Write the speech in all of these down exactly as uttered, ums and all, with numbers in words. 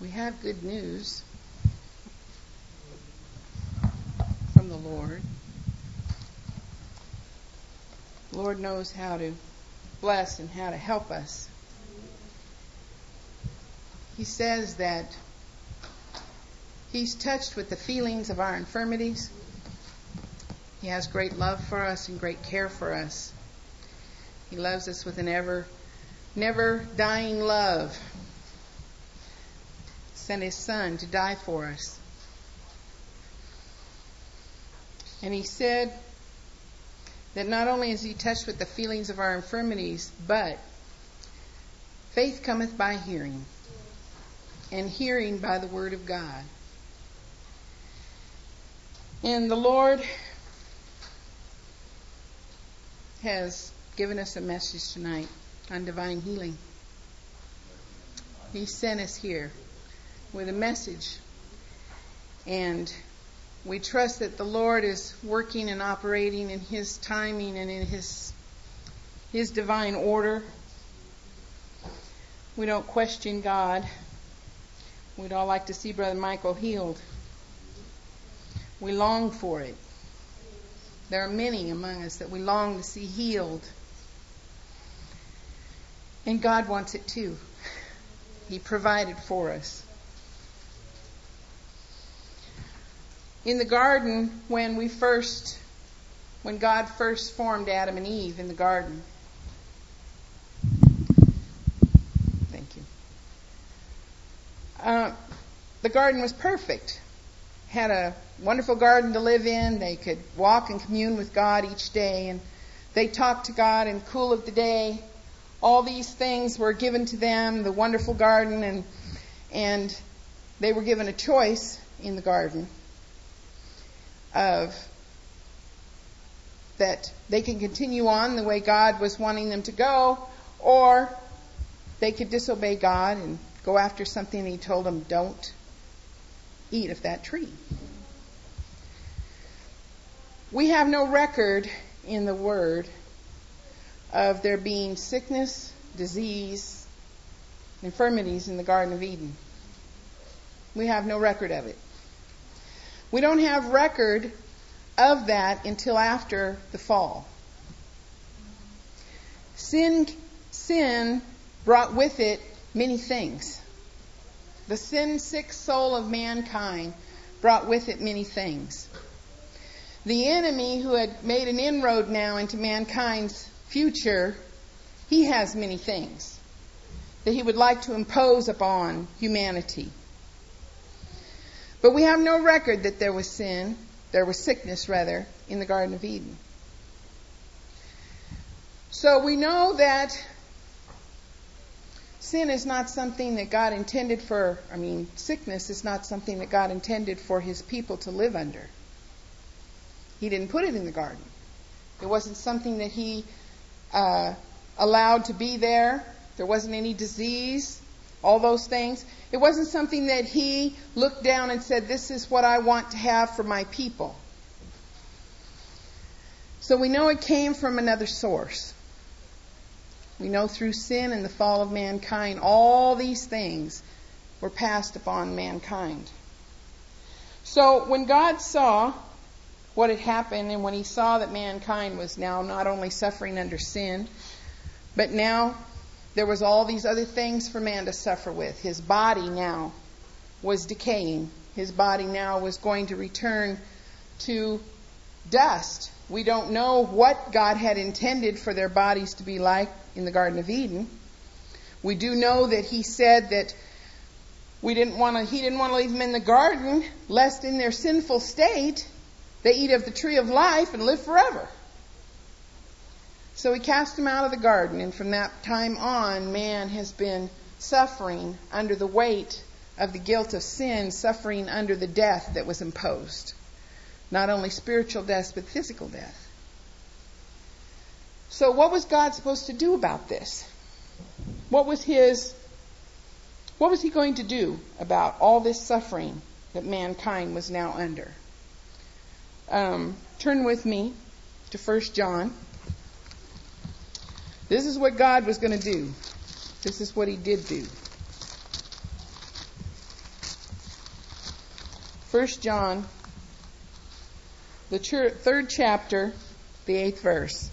We have good news from the Lord. The Lord knows how to bless and how to help us. He says that He's touched with the feelings of our infirmities. He has great love for us and great care for us. He loves us with an ever, never dying love. Sent His Son to die for us. And He said that not only is He touched with the feelings of our infirmities, but faith cometh by hearing, and hearing by the Word of God. And the Lord has given us a message tonight on divine healing. He sent us here with a message. And we trust that the Lord is working and operating in His timing and in His, His divine order. We don't question God. We'd all like to see Brother Michael healed. We long for it. There are many among us that we long to see healed. And God wants it too. He provided for us. In the garden, when we first, when God first formed Adam and Eve in the garden. Thank you. Uh, the garden was perfect. Had a wonderful garden to live in. They could walk and commune with God each day, and they talked to God in the cool of the day. All these things were given to them, the wonderful garden, and and they were given a choice in the garden of that they can continue on the way God was wanting them to go, or they could disobey God and go after something He told them, don't eat of that tree. We have no record in the Word of there being sickness, disease, infirmities in the Garden of Eden. We have no record of it. We don't have record of that until after the fall. Sin, sin brought with it many things. The sin-sick soul of mankind brought with it many things. The enemy, who had made an inroad now into mankind's future, he has many things that he would like to impose upon humanity. But we have no record that there was sin, there was sickness rather, in the Garden of Eden. So we know that sin is not something that God intended for, I mean, sickness is not something that God intended for His people to live under. He didn't put it in the garden. It wasn't something that He uh, allowed to be there. There wasn't any disease, all those things. It wasn't something that He looked down and said, this is what I want to have for my people. So we know it came from another source. We know through sin and the fall of mankind, all these things were passed upon mankind. So when God saw what had happened, and when He saw that mankind was now not only suffering under sin, but now there was all these other things for man to suffer with. His body now was decaying. His body now was going to return to dust. We don't know what God had intended for their bodies to be like in the Garden of Eden. We do know that He said that we didn't want to, He didn't want to leave them in the garden, lest in their sinful state they eat of the tree of life and live forever. So He cast them out of the garden, and from that time on, man has been suffering under the weight of the guilt of sin, suffering under the death that was imposed. Not only spiritual death, but physical death. So what was God supposed to do about this? What was His, what was He going to do about all this suffering that mankind was now under? Um, turn with me to First John. This is what God was going to do. This is what He did do. First John, the ch- third chapter, the eighth verse.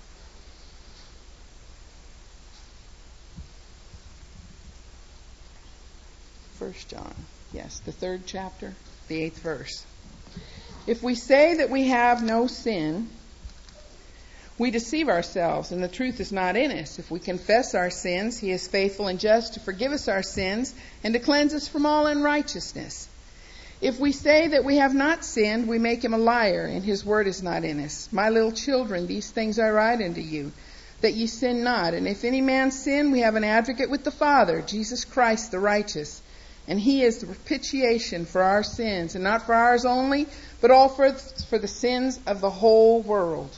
First John, yes, the third chapter, the eighth verse. If we say that we have no sin, we deceive ourselves, and the truth is not in us. If we confess our sins, He is faithful and just to forgive us our sins and to cleanse us from all unrighteousness. If we say that we have not sinned, we make Him a liar, and His word is not in us. My little children, these things I write unto you, that ye sin not. And if any man sin, we have an advocate with the Father, Jesus Christ the righteous. And He is the propitiation for our sins, and not for ours only, but all for, for the sins of the whole world.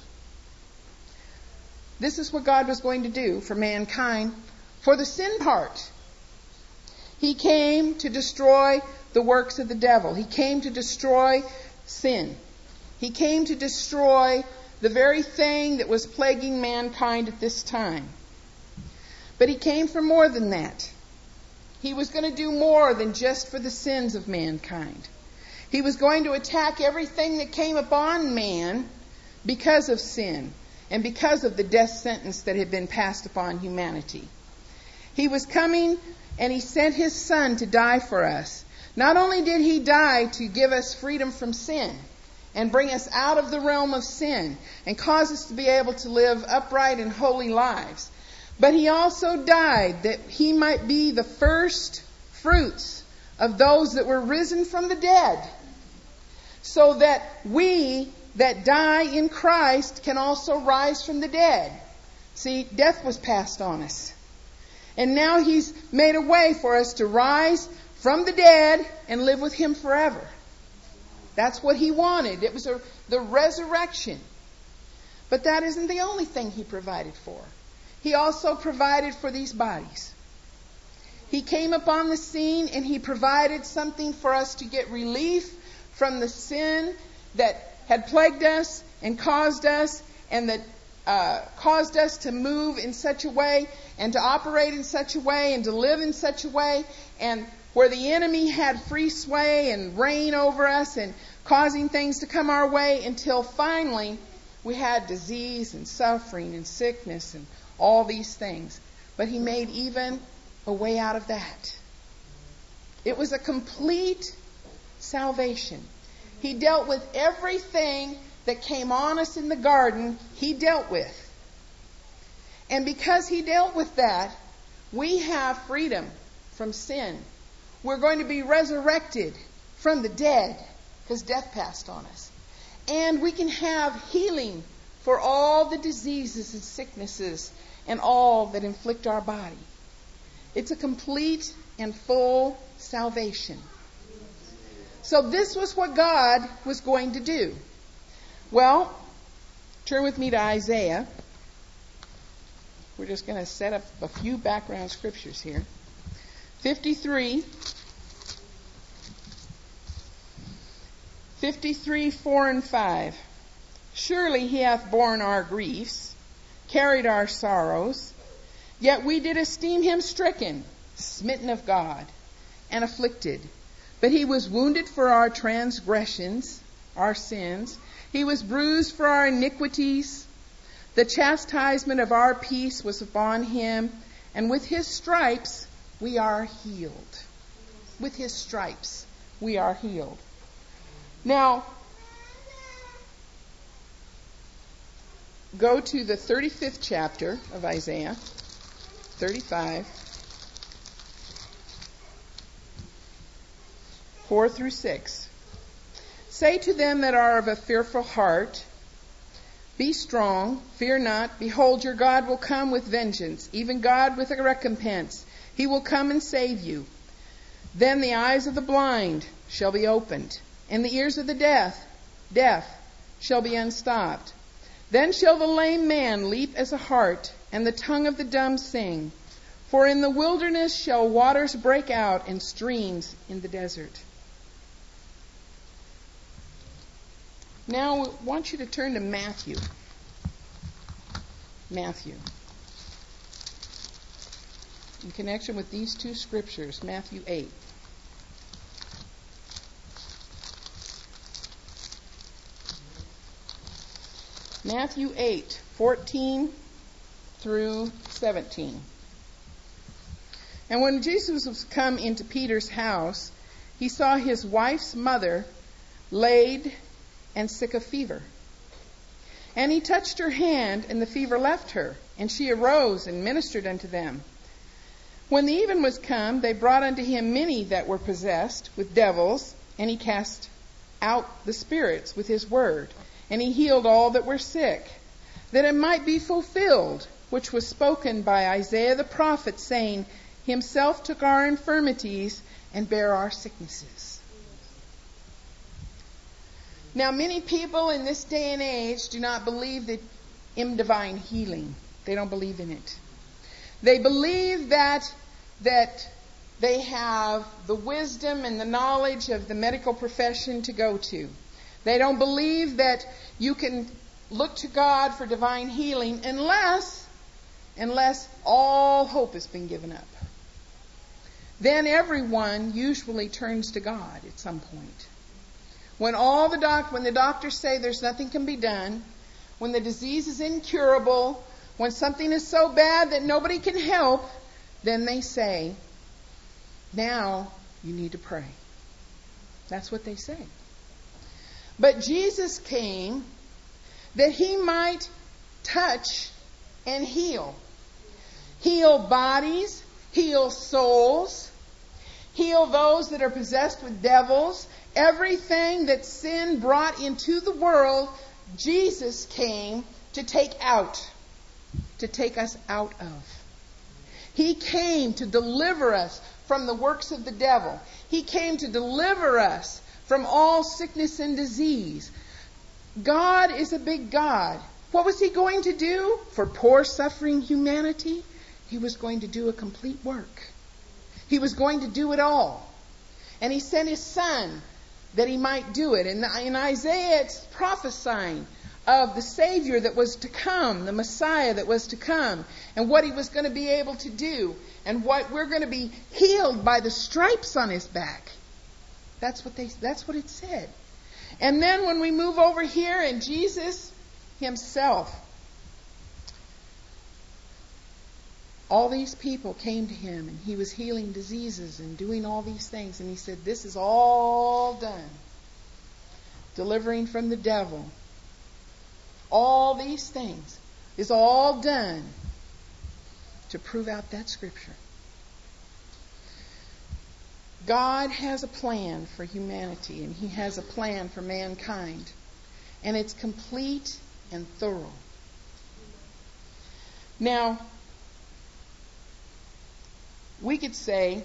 This is what God was going to do for mankind for the sin part. He came to destroy the works of the devil. He came to destroy sin. He came to destroy the very thing that was plaguing mankind at this time. But He came for more than that. He was going to do more than just for the sins of mankind. He was going to attack everything that came upon man because of sin and because of the death sentence that had been passed upon humanity. He was coming, and He sent His Son to die for us. Not only did He die to give us freedom from sin and bring us out of the realm of sin and cause us to be able to live upright and holy lives, but He also died that He might be the first fruits of those that were risen from the dead, so that we that die in Christ can also rise from the dead. See, death was passed on us. And now He's made a way for us to rise from the dead and live with Him forever. That's what He wanted. It was a, the resurrection. But that isn't the only thing He provided for. He also provided for these bodies. He came upon the scene and He provided something for us to get relief from the sin that had plagued us and caused us and that uh, caused us to move in such a way and to operate in such a way and to live in such a way, and where the enemy had free sway and reign over us and causing things to come our way until finally we had disease and suffering and sickness and all these things. But He made even a way out of that. It was a complete salvation. He dealt with everything that came on us in the garden. He dealt with. And because He dealt with that, we have freedom from sin. We're going to be resurrected from the dead because death passed on us. And we can have healing for all the diseases and sicknesses and all that inflict our body. It's a complete and full salvation. So this was what God was going to do. Well, turn with me to Isaiah. We're just going to set up a few background scriptures here. fifty-three. fifty-three, four and five. Surely He hath borne our griefs, carried our sorrows, yet we did esteem Him stricken, smitten of God, and afflicted. But He was wounded for our transgressions, our sins. He was bruised for our iniquities. The chastisement of our peace was upon Him, and with His stripes we are healed. With His stripes we are healed. Now, go to the thirty-fifth chapter of Isaiah, thirty-five, four through six. Say to them that are of a fearful heart, be strong, fear not. Behold, your God will come with vengeance, even God with a recompense. He will come and save you. Then the eyes of the blind shall be opened, and the ears of the deaf, deaf shall be unstopped. Then shall the lame man leap as a hart, and the tongue of the dumb sing. For in the wilderness shall waters break out, and streams in the desert. Now, I want you to turn to Matthew. Matthew. In connection with these two scriptures, Matthew eight. Matthew eight, fourteen through seventeen. And when Jesus was come into Peter's house, he saw his wife's mother laid and sick of fever. And he touched her hand, and the fever left her, and she arose and ministered unto them. When the even was come, they brought unto him many that were possessed with devils, and he cast out the spirits with his word, and he healed all that were sick, that it might be fulfilled, which was spoken by Isaiah the prophet, saying, Himself took our infirmities and bare our sicknesses. Now, many people in this day and age do not believe that in divine healing. They don't believe in it. They believe that that they have the wisdom and the knowledge of the medical profession to go to. They don't believe that you can look to God for divine healing unless, unless all hope has been given up. Then everyone usually turns to God at some point. When all the doc, when the doctors say there's nothing can be done, when the disease is incurable, when something is so bad that nobody can help, then they say, now you need to pray. That's what they say. But Jesus came that he might touch and heal. Heal bodies, heal souls, heal those that are possessed with devils. Everything that sin brought into the world, Jesus came to take out, to take us out of. He came to deliver us from the works of the devil. He came to deliver us from all sickness and disease. God is a big God. What was he going to do for poor, suffering humanity? He was going to do a complete work. He was going to do it all. And he sent his Son that he might do it. And in Isaiah, it's prophesying of the Savior that was to come, the Messiah that was to come, and what he was going to be able to do, and what we're going to be healed by the stripes on his back. That's what they. That's what it said. And then when we move over here, and Jesus himself, all these people came to him, and he was healing diseases and doing all these things. And he said, this is all done. Delivering from the devil. All these things is all done to prove out that scripture. God has a plan for humanity, and he has a plan for mankind. And it's complete and thorough. Now, we could say,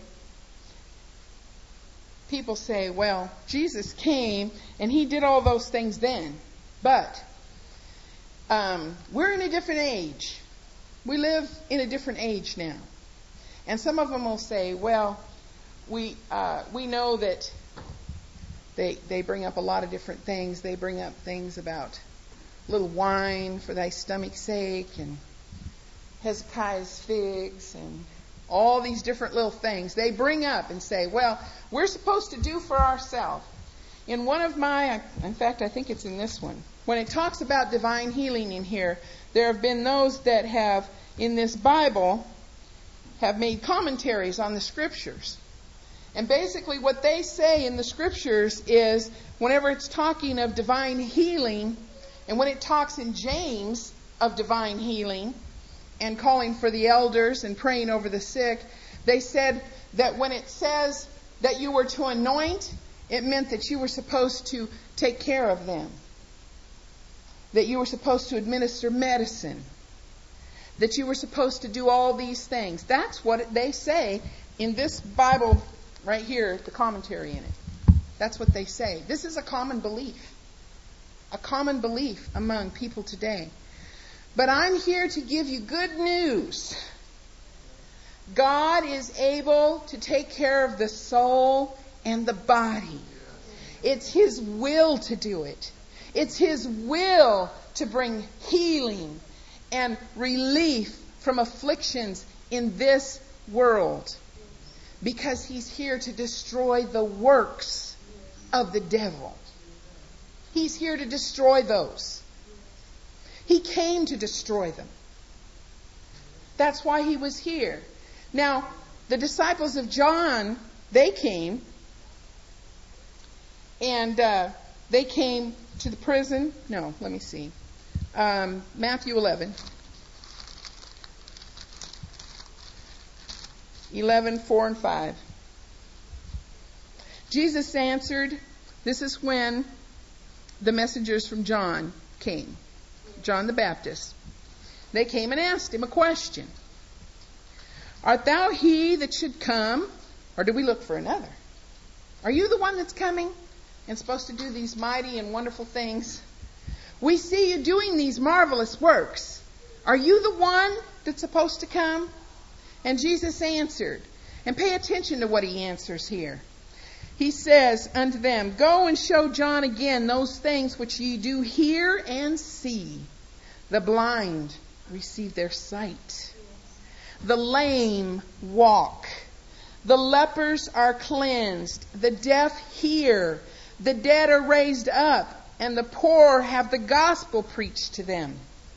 people say, well, Jesus came and he did all those things then. But um, we're in a different age. We live in a different age now. And some of them will say, well, we uh, we know that they they bring up a lot of different things. They bring up things about little wine for thy stomach's sake, and Hezekiah's figs, and all these different little things. They bring up and say, well, we're supposed to do for ourselves. In one of my, in fact, I think it's in this one, when it talks about divine healing in here, there have been those that have, in this Bible, have made commentaries on the scriptures. And basically what they say in the scriptures is, whenever it's talking of divine healing, and when it talks in James of divine healing, and calling for the elders and praying over the sick, they said that when it says that you were to anoint, it meant that you were supposed to take care of them. That you were supposed to administer medicine. That you were supposed to do all these things. That's what they say in this Bible right here, the commentary in it. That's what they say. This is a common belief. A common belief among people today. But I'm here to give you good news. God is able to take care of the soul and the body. It's his will to do it. It's his will to bring healing and relief from afflictions in this world. Because he's here to destroy the works of the devil. He's here to destroy those. He came to destroy them. That's why he was here. Now, the disciples of John, they came, and uh, they came to the prison. No, let me see. Um, Matthew eleven. eleven, four and five. Jesus answered, this is when the messengers from John came, John the Baptist. They came and asked him a question. Art thou he that should come, or do we look for another? Are you the one that's coming and supposed to do these mighty and wonderful things? We see you doing these marvelous works. Are you the one that's supposed to come? And Jesus answered, and pay attention to what he answers here. He says unto them, go and show John again those things which ye do hear and see. The blind receive their sight. The lame walk. The lepers are cleansed. The deaf hear. The dead are raised up. And the poor have the gospel preached to them.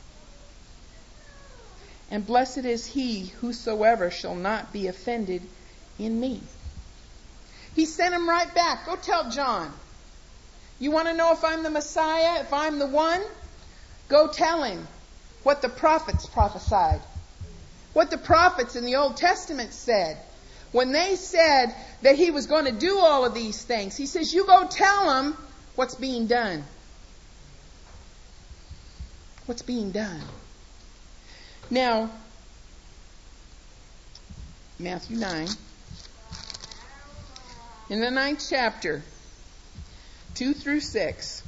And blessed is he whosoever shall not be offended in me. He sent him right back. Go tell John. You want to know if I'm the Messiah, if I'm the one? Go tell him what the prophets prophesied. What the prophets in the Old Testament said. When they said that he was going to do all of these things, he says, you go tell them what's being done. What's being done. Now, Matthew nine. In the ninth chapter, two through six.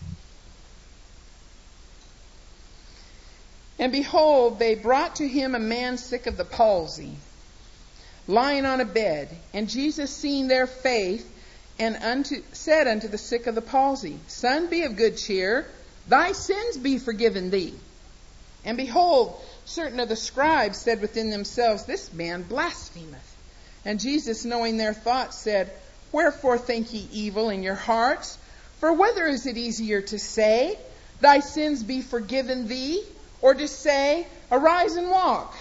And behold, they brought to him a man sick of the palsy, lying on a bed. And Jesus, seeing their faith, and unto, said unto the sick of the palsy, Son, be of good cheer, thy sins be forgiven thee. And behold, certain of the scribes said within themselves, This man blasphemeth. And Jesus, knowing their thoughts, said, Wherefore think ye evil in your hearts? For whether is it easier to say, Thy sins be forgiven thee, or to say, Arise and walk?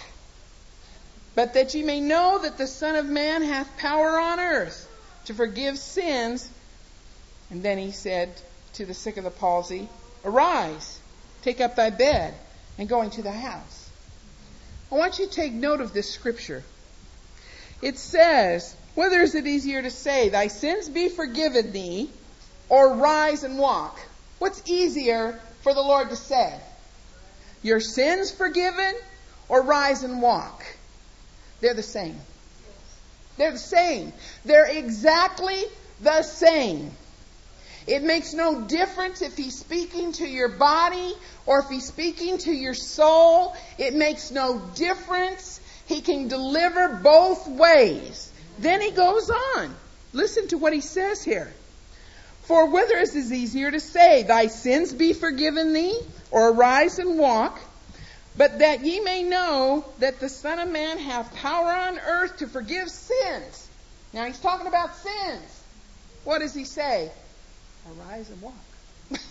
But that ye may know that the Son of Man hath power on earth to forgive sins. And then he said to the sick of the palsy, Arise, take up thy bed, and go into the house. I want you to take note of this scripture. It says, Whether is it easier to say, Thy sins be forgiven thee, or rise and walk? What's easier for the Lord to say? Your sins forgiven, or rise and walk? They're the same. They're the same. They're exactly the same. It makes no difference if he's speaking to your body or if he's speaking to your soul. It makes no difference. He can deliver both ways. Then he goes on. Listen to what he says here. For whether is it easier to say, Thy sins be forgiven thee, or arise and walk? But that ye may know that the Son of Man hath power on earth to forgive sins. Now he's talking about sins. What does he say? Arise and walk.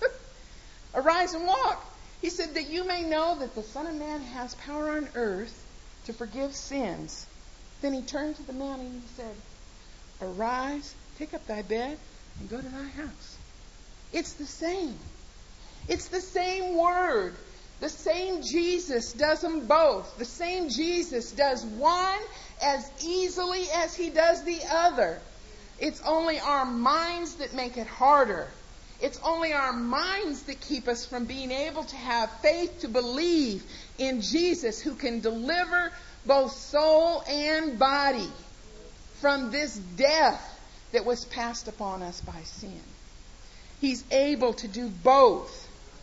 Arise and walk. He said that you may know that the Son of Man has power on earth to forgive sins. Then he turned to the man and he said, Arise, take up thy bed, and go to thy house. It's the same. It's the same word. The same Jesus does them both. The same Jesus does one as easily as he does the other. It's only our minds that make it harder. It's only our minds that keep us from being able to have faith to believe in Jesus, who can deliver both soul and body from this death that was passed upon us by sin. He's able to do both.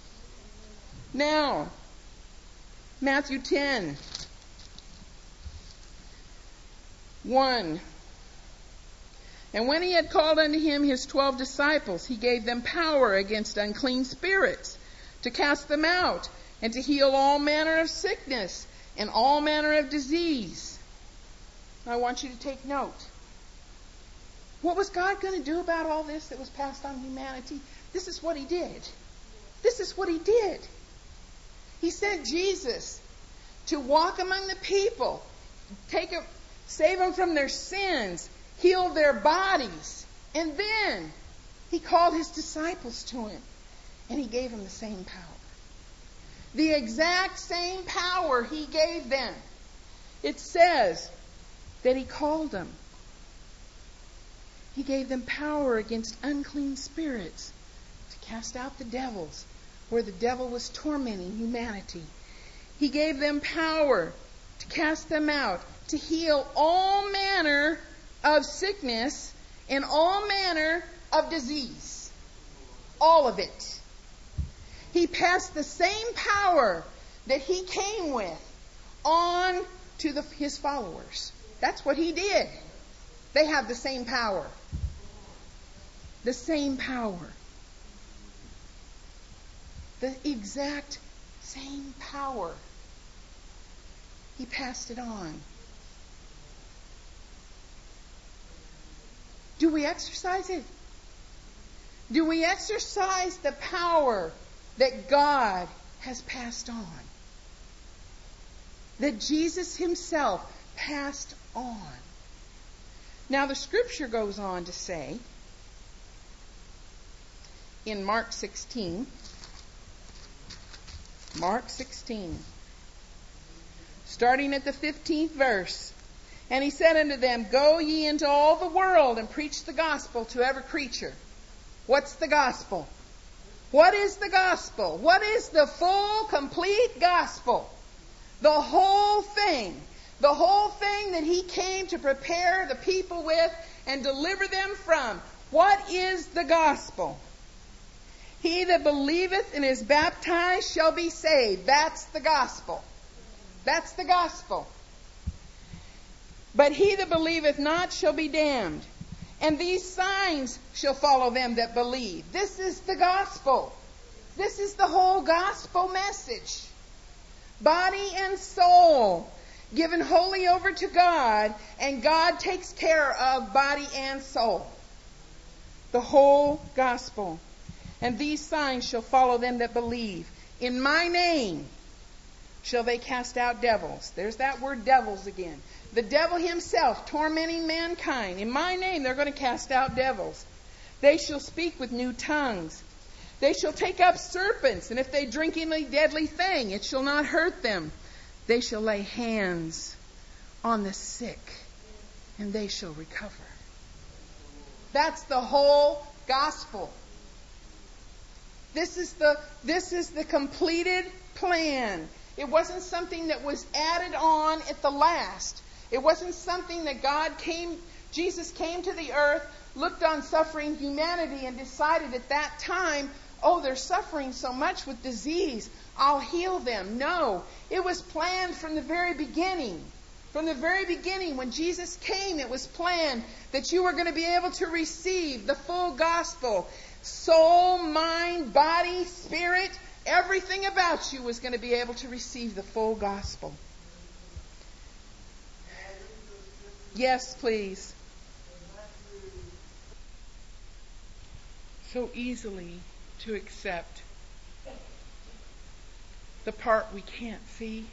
Now, Matthew ten, one. And when he had called unto him his twelve disciples, he gave them power against unclean spirits, to cast them out, and to heal all manner of sickness and all manner of disease. I want you to take note. What was God going to do about all this that was passed on humanity? This is what he did. This is what he did. He sent Jesus to walk among the people, take them, save them from their sins, heal their bodies. And then he called his disciples to him, and he gave them the same power. The exact same power he gave them. It says that he called them. He gave them power against unclean spirits to cast out the devils where the devil was tormenting humanity. He gave them power to cast them out, to heal all manner of sickness and all manner of disease. All of it. He passed the same power that he came with on to the, his followers. That's what he did. They have the same power. The same power. The exact same power. He passed it on. Do we exercise it? Do we exercise the power that God has passed on? That Jesus himself passed on. Now the scripture goes on to say in Mark sixteen, Mark sixteen, starting at the fifteenth verse, and he said unto them, Go ye into all the world and preach the gospel to every creature. What's the gospel? What is the gospel? What is the full, complete gospel? The whole thing. The whole thing that he came to prepare the people with and deliver them from. What is the gospel? He that believeth and is baptized shall be saved. That's the gospel. That's the gospel. But he that believeth not shall be damned. And these signs shall follow them that believe. This is the gospel. This is the whole gospel message. Body and soul given wholly over to God, and God takes care of body and soul. The whole gospel. And these signs shall follow them that believe. In my name shall they cast out devils. There's that word devils again. The devil himself tormenting mankind. In my name they're going to cast out devils. They shall speak with new tongues. They shall take up serpents, and if they drink any deadly thing, it shall not hurt them. They shall lay hands on the sick, and they shall recover. That's the whole gospel. This is the, this is the completed plan. It wasn't something that was added on at the last. It wasn't something that God came, Jesus came to the earth, looked on suffering humanity and decided at that time, oh, they're suffering so much with disease, I'll heal them. No, it was planned from the very beginning. From the very beginning, when Jesus came, it was planned that you were going to be able to receive the full gospel. Soul, mind, body, spirit, everything about you was going to be able to receive the full gospel. Yes, please. So easily to accept the part we can't see.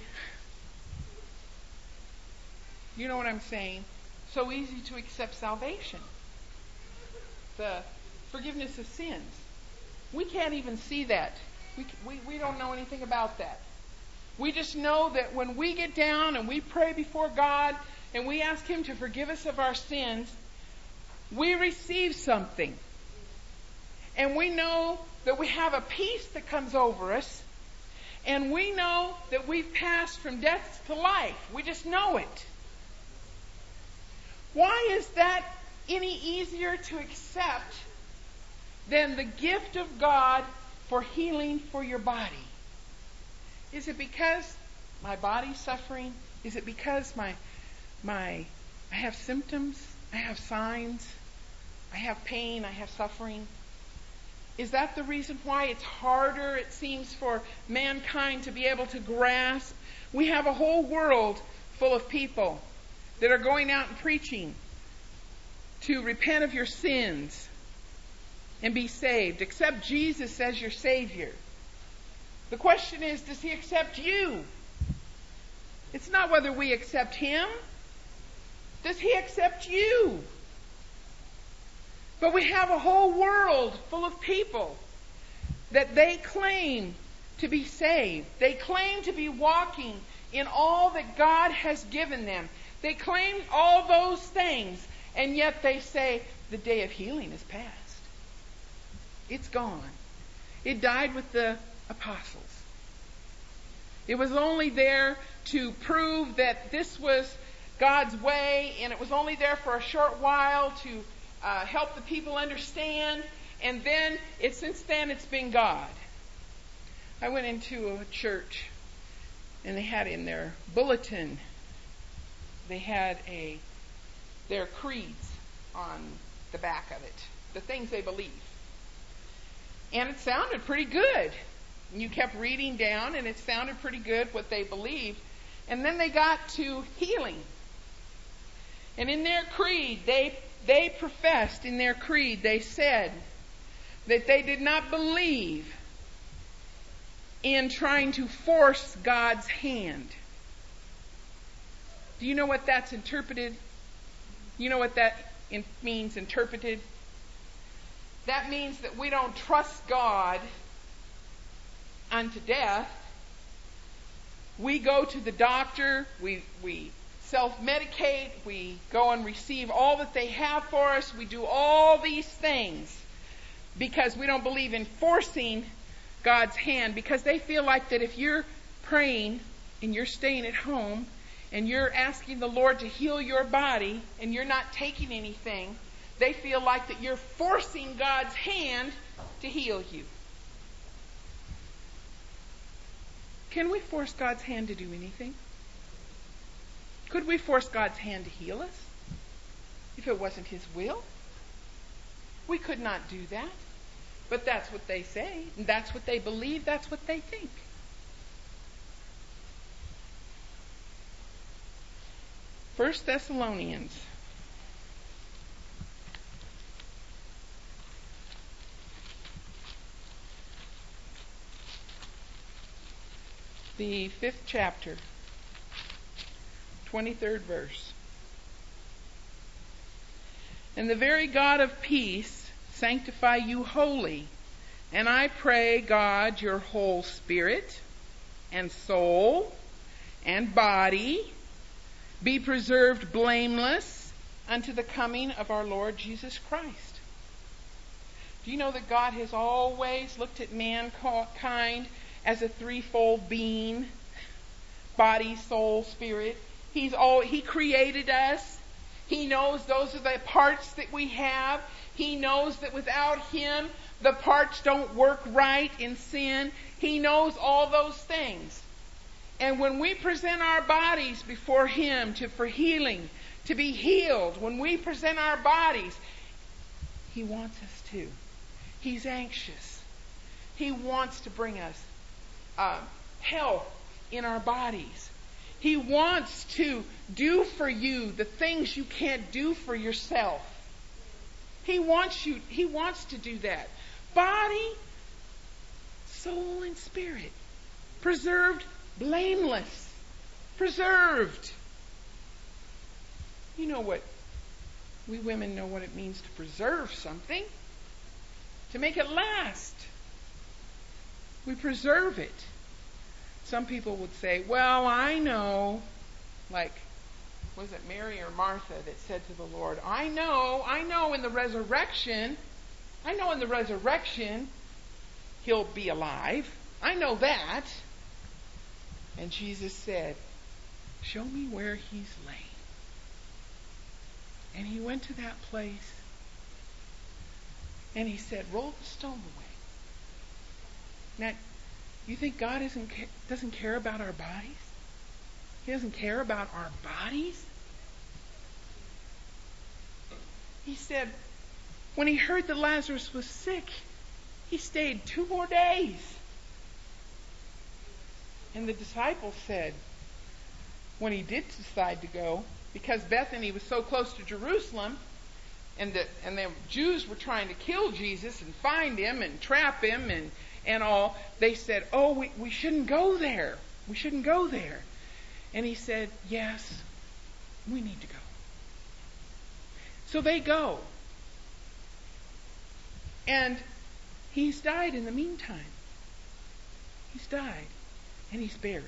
You know what I'm saying? So easy to accept salvation. The forgiveness of sins. We can't even see that. We, we, we don't know anything about that. We just know that when we get down and we pray before God and we ask Him to forgive us of our sins, we receive something. And we know that we have a peace that comes over us. And we know that we've passed from death to life. We just know it. Why is that any easier to accept than the gift of God for healing for your body? Is it because my body's suffering? Is it because my my I have symptoms? I have signs? I have pain? I have suffering? Is that the reason why it's harder, it seems, for mankind to be able to grasp? We have a whole world full of people that are going out and preaching to repent of your sins and be saved. Accept Jesus as your Savior. The question is, does he accept you? It's not whether we accept him. Does he accept you? But we have a whole world full of people that they claim to be saved. They claim to be walking in all that God has given them. They claim all those things, and yet they say the day of healing is past. It's gone. It died with the apostles. It was only there to prove that this was God's way, and it was only there for a short while to uh, help the people understand, and then it, since then it's been God. I went into a church, and they had in their bulletin, they had a their creeds on the back of it, the things they believe. And it sounded pretty good. And you kept reading down, and it sounded pretty good what they believed. And then they got to healing. And in their creed, they they professed, in their creed, they said that they did not believe in trying to force God's hand. Do you know what that's interpreted? You know what that in, means interpreted? That means that we don't trust God unto death. We go to the doctor, we we self-medicate, we go and receive all that they have for us, we do all these things because we don't believe in forcing God's hand, because they feel like that if you're praying and you're staying at home and you're asking the Lord to heal your body and you're not taking anything, they feel like that you're forcing God's hand to heal you. Can we force God's hand to do anything? Could we force God's hand to heal us if it wasn't his will? We could not do that. But that's what they say, and that's what they believe, that's what they think. First Thessalonians. The fifth chapter, twenty-third verse. And the very God of peace sanctify you wholly, and I pray God your whole spirit and soul and body be preserved blameless unto the coming of our Lord Jesus Christ. Do you know that God has always looked at mankind as a threefold being, body, soul, spirit? He's all, he created us. He knows those are the parts that we have. He knows that without him, the parts don't work right in sin. He knows all those things. And when we present our bodies before him to, for healing, to be healed, when we present our bodies, he wants us to. He's anxious. He wants to bring us uh, health in our bodies. He wants to do for you the things you can't do for yourself. He wants you, he wants to do that. Body, soul, and spirit. Preserved, blameless. Preserved. You know what, we women know what it means to preserve something. To make it last. We preserve it. Some people would say, well, I know, like, was it Mary or Martha that said to the Lord, I know, I know in the resurrection, I know in the resurrection he'll be alive. I know that. And Jesus said, show me where he's laid. And he went to that place and he said, roll the stone away. Now, you think God isn't, doesn't care about our bodies? He doesn't care about our bodies? He said, when he heard that Lazarus was sick, he stayed two more days. And the disciples said, when he did decide to go, because Bethany was so close to Jerusalem, and the, and the Jews were trying to kill Jesus and find him and trap him and, and all, they said, oh, we, we shouldn't go there. We shouldn't go there. And he said, yes, we need to go. So they go. And he's died in the meantime. He's died. And he's buried.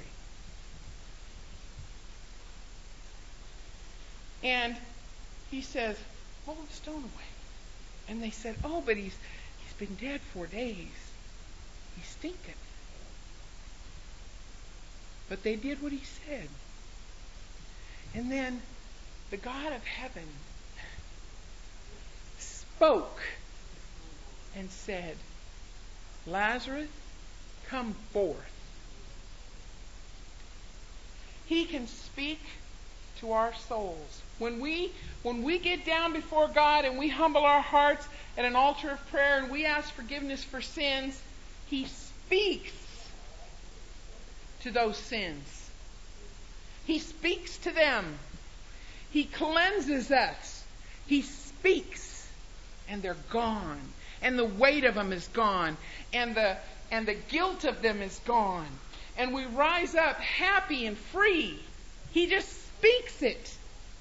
And he says, roll the stone away. And they said, oh, but he's he's been dead four days. He's stinking. But they did what he said. And then the God of heaven spoke and said, Lazarus, come forth. He can speak to our souls. When we when we get down before God and we humble our hearts at an altar of prayer and we ask forgiveness for sins, He speaks to those sins. He speaks to them. He cleanses us. He speaks, and they're gone. And the weight of them is gone. And the and the guilt of them is gone. And we rise up happy and free. He just speaks it.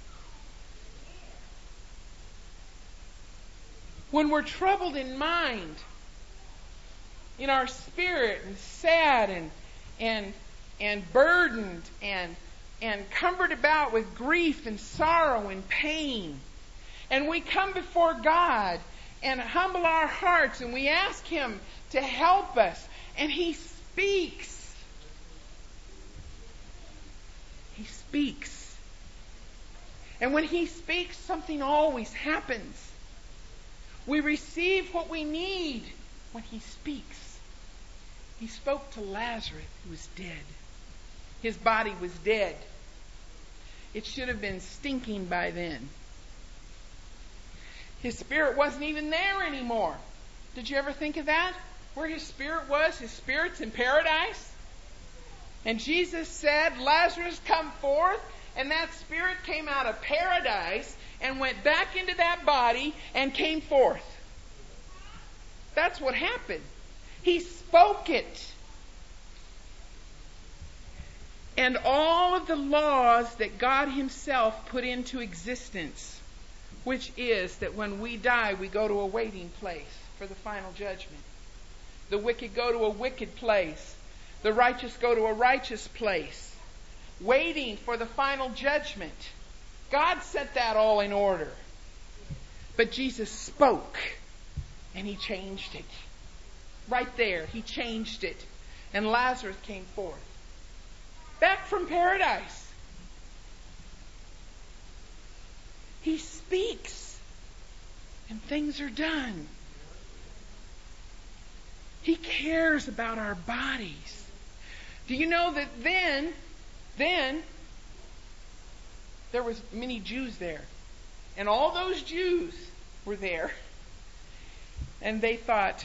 When we're troubled in mind, in our spirit, and sad and and and burdened and and cumbered about with grief and sorrow and pain, and we come before God and humble our hearts and we ask Him to help us, and He speaks. He speaks. And when He speaks, something always happens. We receive what we need when He speaks. He spoke to Lazarus, who was dead. His body was dead. It should have been stinking by then. His spirit wasn't even there anymore. Did you ever think of that? Where his spirit was? His spirit's in paradise. And Jesus said, Lazarus, come forth. And that spirit came out of paradise and went back into that body and came forth. That's what happened. He spoke it. And all of the laws that God Himself put into existence, which is that when we die, we go to a waiting place for the final judgment. The wicked go to a wicked place. The righteous go to a righteous place, waiting for the final judgment. God set that all in order. But Jesus spoke, and He changed it. Right there, He changed it. And Lazarus came forth. Back from paradise. He speaks, and things are done. He cares about our bodies. Do you know that then, then, there was many Jews there. And all those Jews were there. And they thought,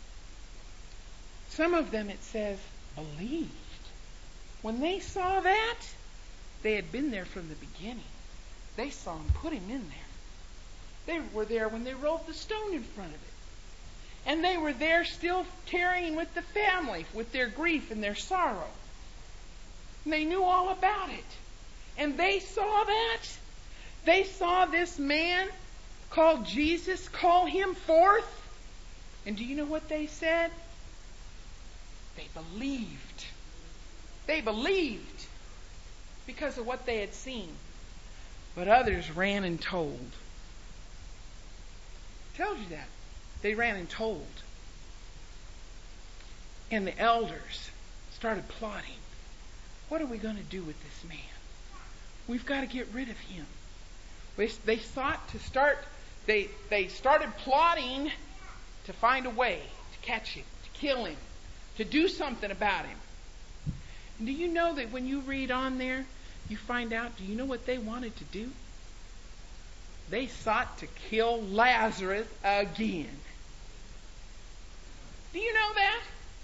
some of them, it says, believed. When they saw that, they had been there from the beginning. They saw Him put Him in there. They were there when they rolled the stone in front of it. And they were there still carrying with the family, with their grief and their sorrow. And they knew all about it. And they saw that. They saw this man called Jesus call Him forth. And do you know what they said? They believed. They believed because of what they had seen. But others ran and told. Tells you that. They ran and told. And the elders started plotting. What are we going to do with this man? We've got to get rid of him. They, they sought to start, they, they started plotting to find a way to catch him, to kill him, to do something about him. And do you know that when you read on there, you find out, do you know what they wanted to do? They sought to kill Lazarus again. Do you know that?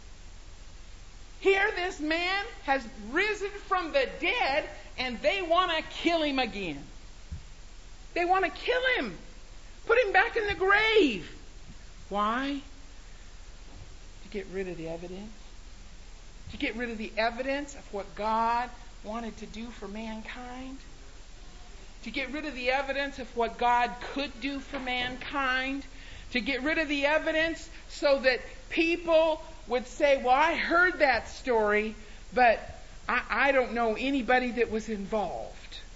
Here this man has risen from the dead and they want to kill him again. They want to kill him. Put him back in the grave. Why? To get rid of the evidence. To get rid of the evidence of what God wanted to do for mankind. To get rid of the evidence of what God could do for mankind. To get rid of the evidence so that people would say, well, I heard that story, but I, I don't know anybody that was involved.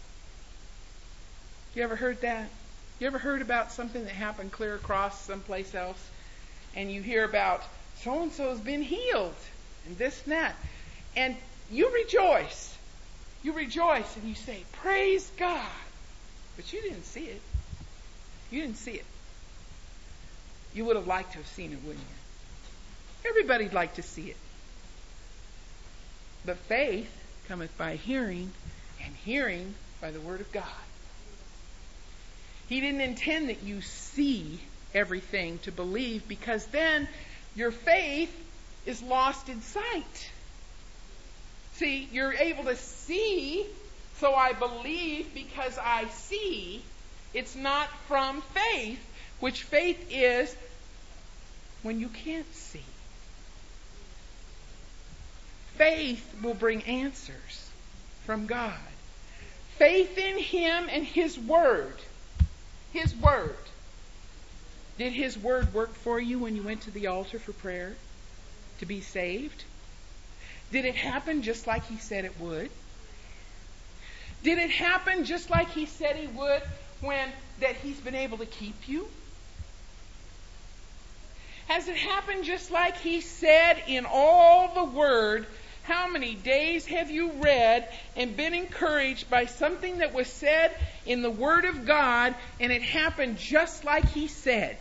You ever heard that? You ever heard about something that happened clear across someplace else? And you hear about so-and-so's been healed and this and that. And you rejoice. You rejoice and you say, praise God. But you didn't see it. You didn't see it. You would have liked to have seen it, wouldn't you? Everybody'd like to see it. But faith cometh by hearing, and hearing by the word of God. He didn't intend that you see everything to believe, because then your faith is lost in sight. See, you're able to see, so I believe because I see. It's not from faith, which faith is when you can't see. Faith will bring answers from God. Faith in Him and His Word. His Word. Did His Word work for you when you went to the altar for prayer to be saved? Did it happen just like He said it would? Did it happen just like He said He would when that He's been able to keep you? Has it happened just like He said in all the Word? How many days have you read and been encouraged by something that was said in the Word of God, and it happened just like He said?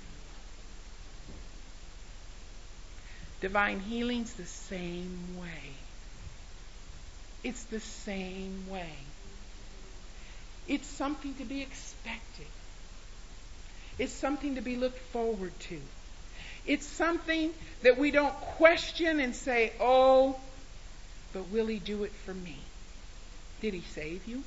Divine healing's the same way. It's the same way. It's something to be expected. It's something to be looked forward to. It's something that we don't question and say, oh, but will He do it for me? Did He save you?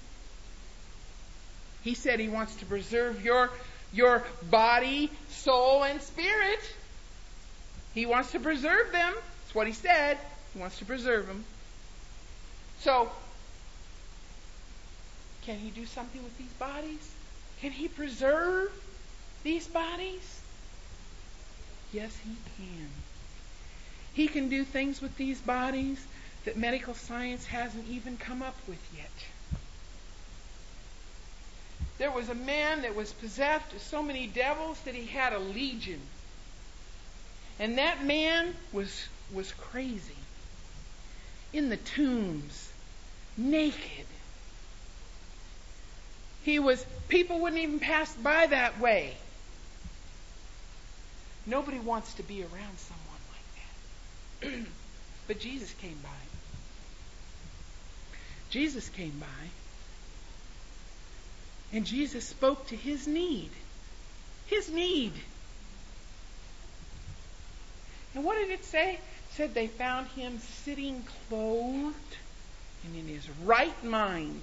He said He wants to preserve your, your body, soul, and spirit. He wants to preserve them. That's what He said. He wants to preserve them. So, can He do something with these bodies? Can He preserve these bodies? Yes, He can. He can do things with these bodies that medical science hasn't even come up with yet. There was a man that was possessed with so many devils that he had a legion. And that man was, was crazy. In the tombs, naked. He was, people wouldn't even pass by that way. Nobody wants to be around someone like that. But Jesus came by. Jesus came by. And Jesus spoke to his need. His need. And what did it say? It said they found him sitting clothed and in his right mind.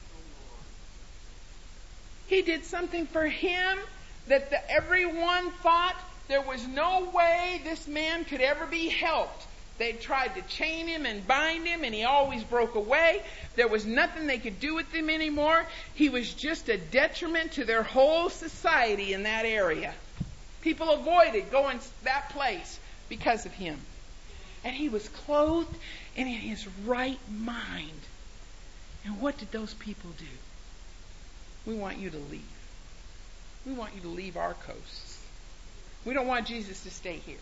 He did something for him that the, everyone thought there was no way this man could ever be helped. They tried to chain him and bind him, and he always broke away. There was nothing they could do with him anymore. He was just a detriment to their whole society in that area. People avoided going to that place because of him. And he was clothed and in his right mind. And what did those people do? We want you to leave. We want you to leave our coasts. We don't want Jesus to stay here.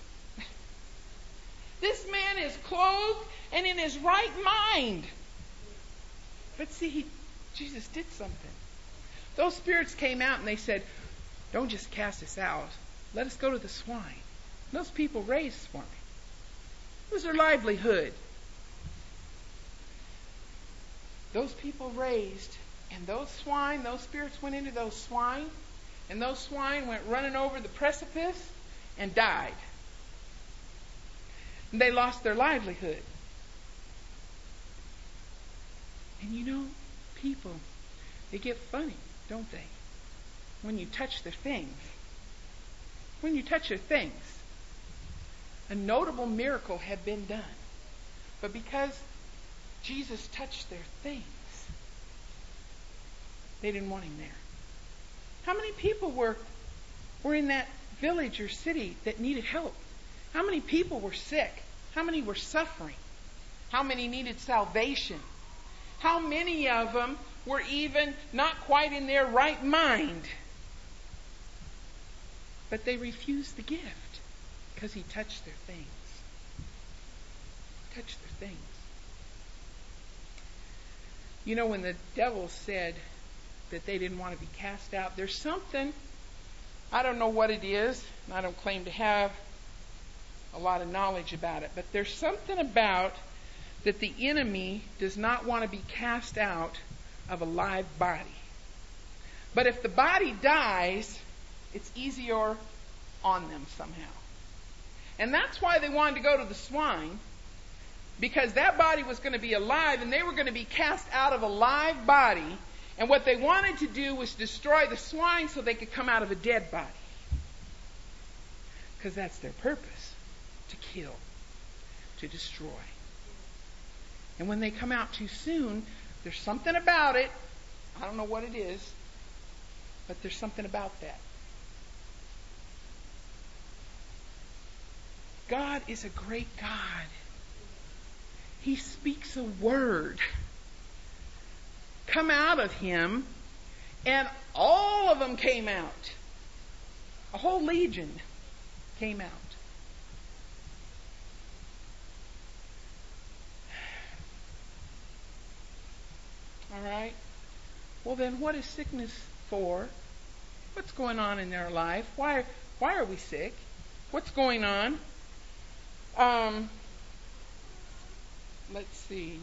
This man is clothed and in his right mind. But see, he, Jesus did something. Those spirits came out and they said, don't just cast us out. Let us go to the swine. Those people raised swine. It was their livelihood. Those people raised, and those swine, those spirits went into those swine, and those swine went running over the precipice and died. And they lost their livelihood. And you know, people, they get funny, don't they? When you touch their things. When you touch their things. A notable miracle had been done. But because Jesus touched their things, they didn't want him there. How many people were, were in that village or city that needed help? How many people were sick? How many were suffering? How many needed salvation? How many of them were even not quite in their right mind? But they refused the gift because he touched their things. Touched their things. You know, when the devil said that they didn't want to be cast out, there's something, I don't know what it is, and I don't claim to have a lot of knowledge about it, but there's something about that the enemy does not want to be cast out of a live body. But if the body dies, it's easier on them somehow. And that's why they wanted to go to the swine, because that body was going to be alive and they were going to be cast out of a live body. And what they wanted to do was destroy the swine so they could come out of a dead body. Because that's their purpose, to kill, to destroy. And when they come out too soon, there's something about it. I don't know what it is, but there's something about that. God is a great God. He speaks a word come out of him, and all of them came out. A whole legion came out. All right. Well, then what is sickness for? What's going on in their life? Why, why are we sick? What's going on? Um, let's see.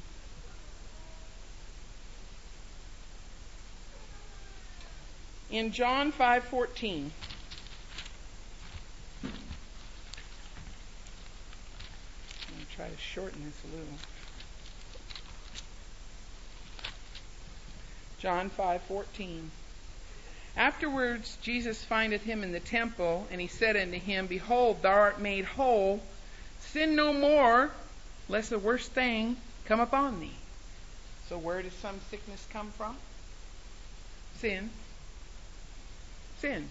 In John five fourteen, I'm going to try to shorten this a little. John five fourteen. Afterwards Jesus findeth him in the temple, and he said unto him, Behold, thou art made whole. Sin no more, lest the worst thing come upon thee. So where does some sickness come from? Sin. Sin.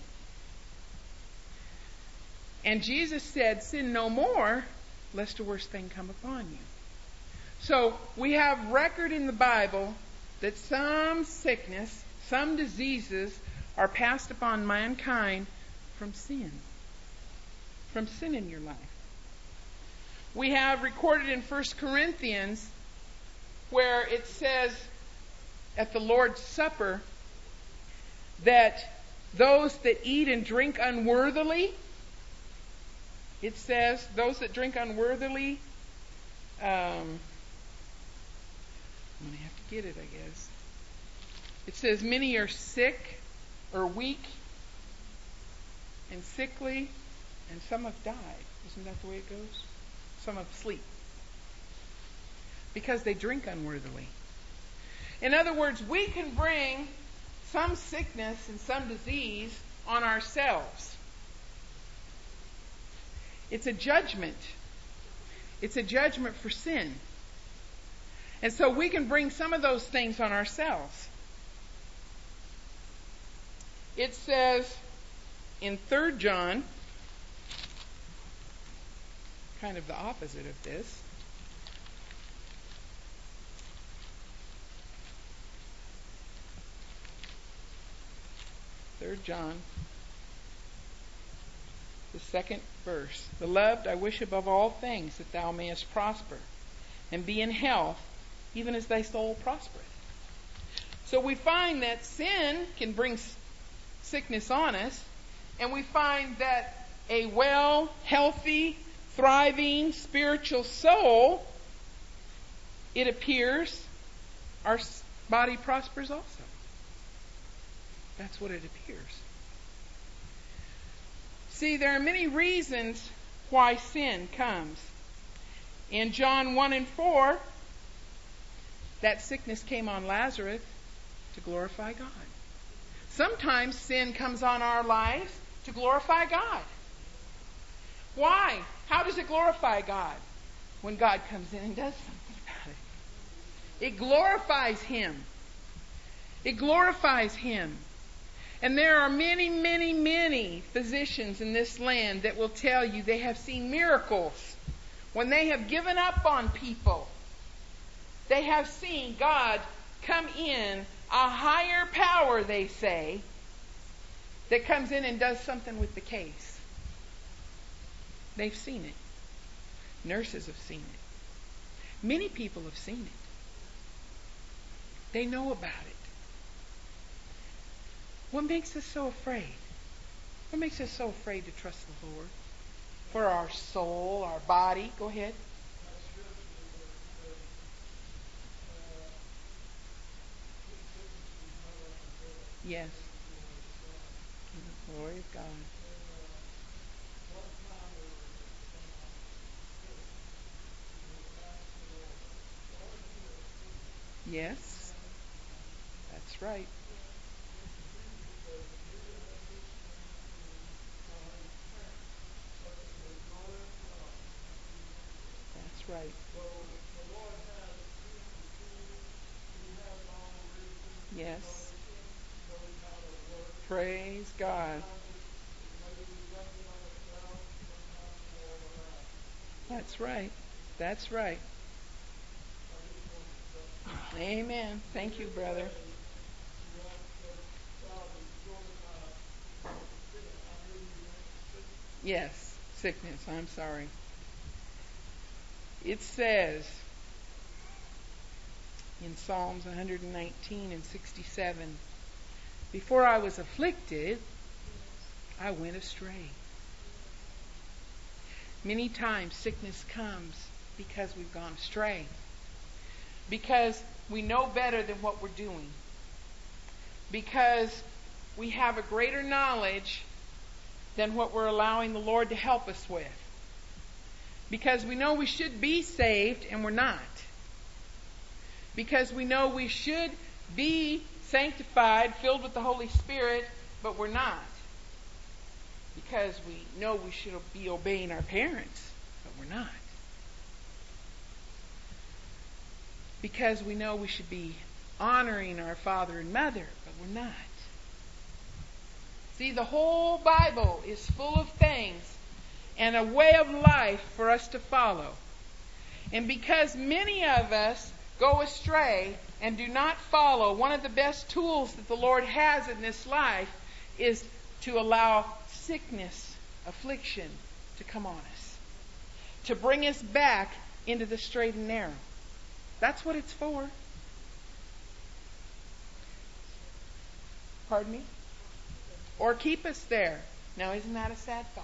And Jesus said, Sin no more, lest a worse thing come upon you. So we have record in the Bible that some sickness, some diseases are passed upon mankind from sin. From sin in your life. We have recorded in First Corinthians where it says at the Lord's Supper that those that eat and drink unworthily, it says, those that drink unworthily, um, I'm going to have to get it, I guess. It says, many are sick or weak and sickly, and some have died. Isn't that the way it goes? Some have sleep. Because they drink unworthily. In other words, we can bring some sickness and some disease on ourselves. It's a judgment. It's a judgment for sin. And so we can bring some of those things on ourselves. It says in Third John, kind of the opposite of this. Third John, the second verse. Beloved, I wish above all things that thou mayest prosper and be in health, even as thy soul prospereth. So we find that sin can bring sickness on us, and we find that a well, healthy, thriving spiritual soul, it appears, our body prospers also. That's what it appears. See, there are many reasons why sin comes. In John one and four, that sickness came on Lazarus to glorify God. Sometimes sin comes on our lives to glorify God. Why? How does it glorify God? When God comes in and does something about it. It glorifies Him. It glorifies Him. And there are many, many, many physicians in this land that will tell you they have seen miracles when they have given up on people. They have seen God come in, a higher power, they say, that comes in and does something with the case. They've seen it. Nurses have seen it. Many people have seen it. They know about it. What makes us so afraid? What makes us so afraid to trust the Lord? For our soul, our body. Go ahead. Yes. Glory of God. Yes. That's right. That's right. Yes. Praise God. That's right. That's right. Amen. Thank you, brother. Yes, sickness. I'm sorry. It says in Psalms one nineteen and sixty-seven, before I was afflicted, I went astray. Many times sickness comes because we've gone astray. Because we know better than what we're doing. Because we have a greater knowledge than what we're allowing the Lord to help us with. Because we know we should be saved and we're not. Because we know we should be sanctified, filled with the Holy Spirit, but we're not. Because we know we should be obeying our parents, but we're not. Because we know we should be honoring our father and mother, but we're not. See, the whole Bible is full of things and a way of life for us to follow. And because many of us go astray and do not follow, one of the best tools that the Lord has in this life is to allow sickness, affliction to come on us. To bring us back into the straight and narrow. That's what it's for. Pardon me? Or keep us there. Now, isn't that a sad thought?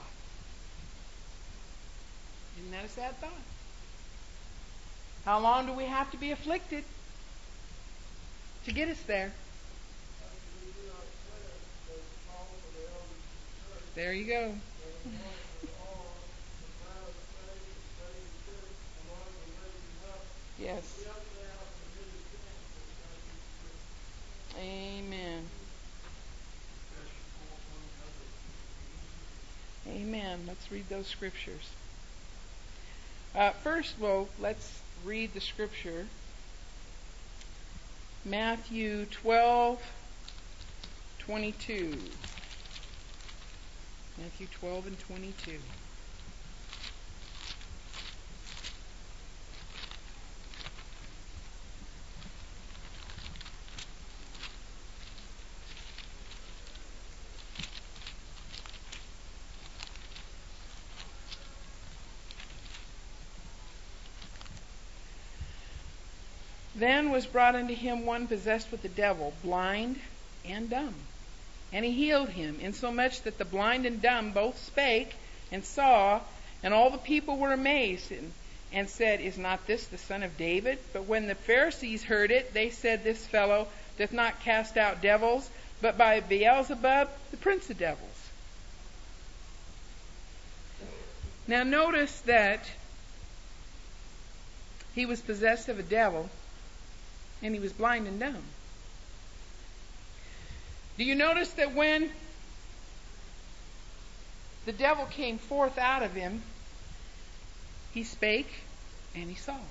Isn't that a sad thought? How long do we have to be afflicted to get us there? There you go. Yes. Amen. Amen. Let's read those scriptures. Uh, first, well, let's read the scripture. Matthew twelve twenty-two. Matthew twelve and twenty-two. Then was brought unto him one possessed with the devil, blind and dumb. And he healed him, insomuch that the blind and dumb both spake and saw, and all the people were amazed, and, and said, Is not this the son of David? But when the Pharisees heard it, they said, This fellow doth not cast out devils, but by Beelzebub, the prince of devils. Now notice that he was possessed of a devil, and he was blind and dumb. Do you notice that when the devil came forth out of him, he spake and he saw.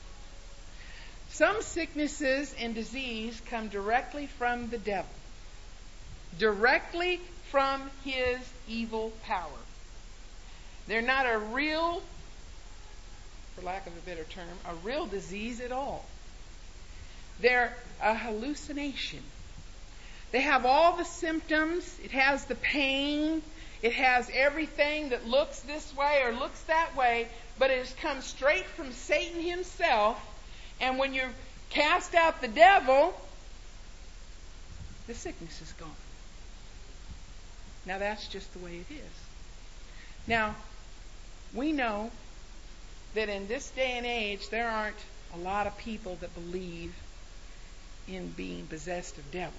Some sicknesses and disease come directly from the devil, directly from his evil power. They're not a real, for lack of a better term, a real disease at all. They're a hallucination. They have all the symptoms. It has the pain. It has everything that looks this way or looks that way, but it has come straight from Satan himself. And when you cast out the devil, the sickness is gone. Now that's just the way it is. Now, we know that in this day and age, there aren't a lot of people that believe in being possessed of devils.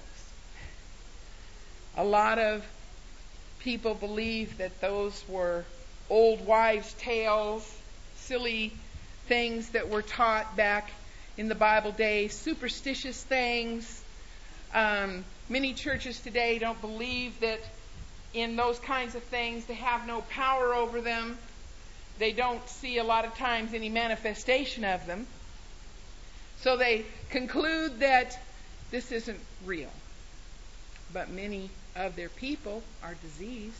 A lot of people believe that those were old wives' tales, silly things that were taught back in the Bible days, superstitious things. Um, many churches today don't believe that in those kinds of things. They have no power over them. They don't see a lot of times any manifestation of them. So they conclude that this isn't real. But many of their people are diseased.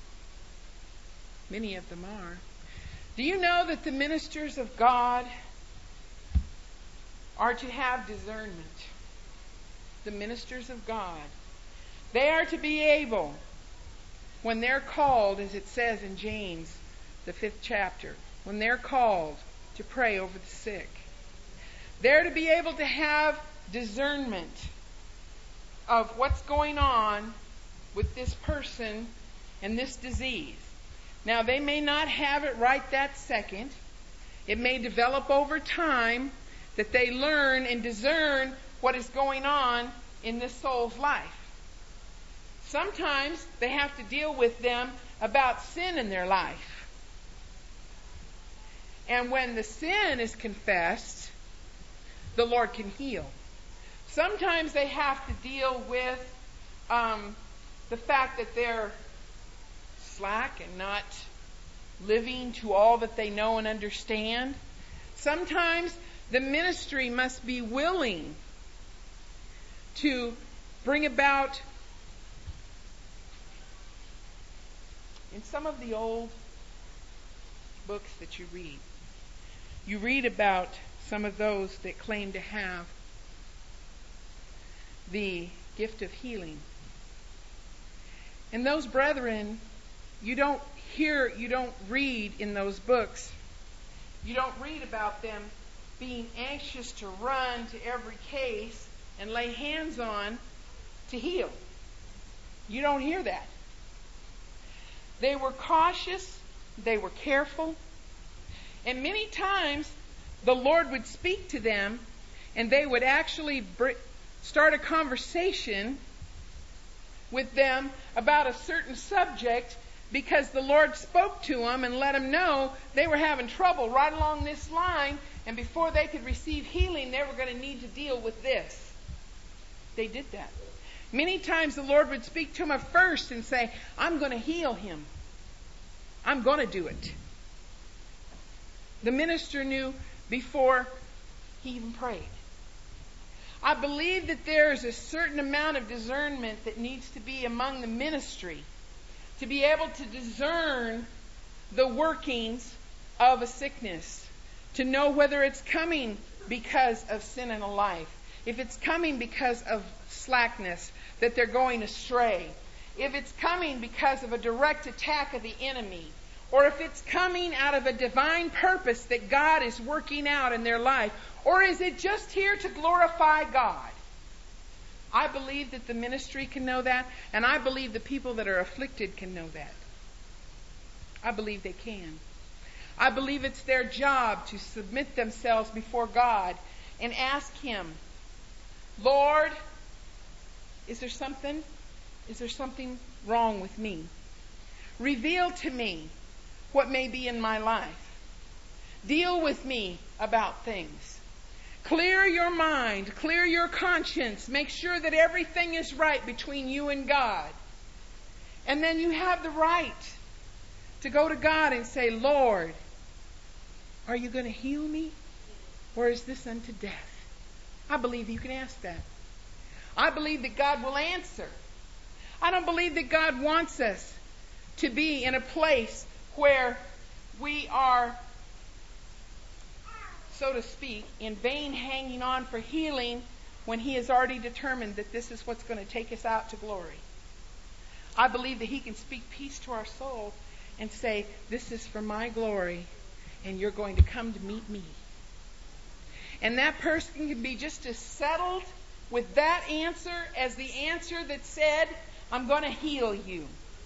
Many of them are. Do you know that the ministers of God are to have discernment? The ministers of God. They are to be able, when they're called, as it says in James, the fifth chapter, when they're called to pray over the sick, they're to be able to have discernment of what's going on with this person and this disease. Now, they may not have it right that second. It may develop over time that they learn and discern what is going on in this soul's life. Sometimes they have to deal with them about sin in their life. And when the sin is confessed, the Lord can heal. Sometimes they have to deal with um, the fact that they're slack and not living to all that they know and understand. Sometimes the ministry must be willing to bring about, in some of the old books that you read, you read about some of those that claim to have the gift of healing. And those brethren, you don't hear, you don't read in those books, you don't read about them being anxious to run to every case and lay hands on to heal. You don't hear that. They were cautious, they were careful, and many times the Lord would speak to them and they would actually br- start a conversation with them about a certain subject because the Lord spoke to them and let them know they were having trouble right along this line, and before they could receive healing, they were going to need to deal with this. They did that. Many times the Lord would speak to them at first and say, I'm going to heal him. I'm going to do it. The minister knew before he even prayed. I believe that there is a certain amount of discernment that needs to be among the ministry to be able to discern the workings of a sickness, to know whether it's coming because of sin in a life, if it's coming because of slackness, that they're going astray, if it's coming because of a direct attack of the enemy, or if it's coming out of a divine purpose that God is working out in their life, or is it just here to glorify God? I believe that the ministry can know that, and I believe the people that are afflicted can know that. I believe they can. I believe it's their job to submit themselves before God and ask Him, Lord, is there something? Is there something wrong with me? Reveal to me what may be in my life. Deal with me about things. Clear your mind, clear your conscience, make sure that everything is right between you and God. And then you have the right To go to God and say, Lord, are you going to heal me? Or is this unto death? I believe you can ask that. I believe that God will answer. I don't believe that God wants us to be in a place where we are, so to speak, in vain hanging on for healing when He has already determined that this is what's going to take us out to glory. I believe that He can speak peace to our soul and say, this is for my glory, and you're going to come to meet me. And that person can be just as settled with that answer as the answer that said, I'm going to heal you.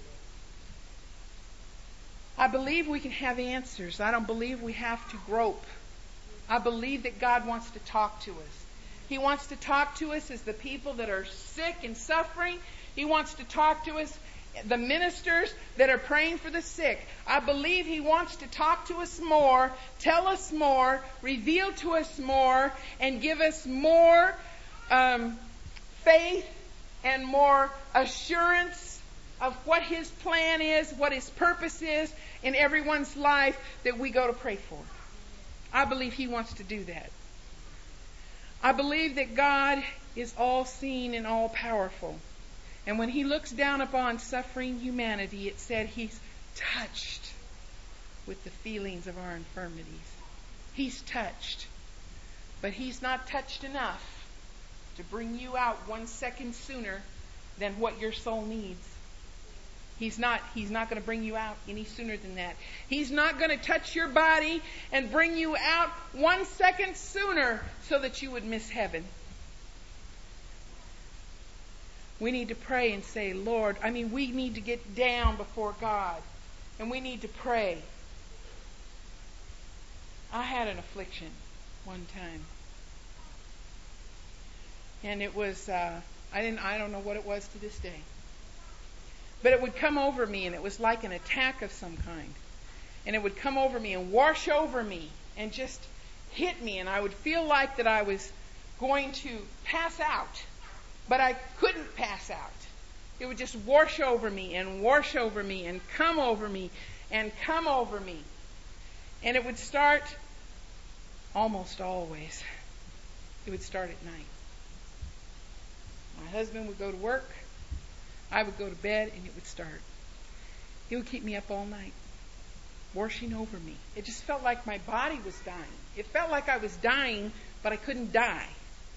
I believe we can have answers. I don't believe we have to grope. I believe that God wants to talk to us. He wants to talk to us as the people that are sick and suffering. He wants to talk to us, the ministers that are praying for the sick. I believe He wants to talk to us more, tell us more, reveal to us more, and give us more um, faith and more assurance of what His plan is, what His purpose is in everyone's life that we go to pray for. I believe He wants to do that. I believe that God is all-seeing and all-powerful. And when He looks down upon suffering humanity, it said He's touched with the feelings of our infirmities. He's touched. But He's not touched enough to bring you out one second sooner than what your soul needs. He's not, he's not going to bring you out any sooner than that. He's not going to touch your body and bring you out one second sooner so that you would miss heaven. We need to pray and say, Lord, I mean, we need to get down before God and we need to pray. I had an affliction one time. And it was, uh, I didn't, I don't know what it was to this day. But it would come over me, and it was like an attack of some kind. And it would come over me and wash over me and just hit me. And I would feel like that I was going to pass out. But I couldn't pass out. It would just wash over me and wash over me and come over me and come over me. And it would start almost always. It would start at night. My husband would go to work. I would go to bed and it would start. It would keep me up all night, washing over me. It just felt like my body was dying. It felt like I was dying, but I couldn't die.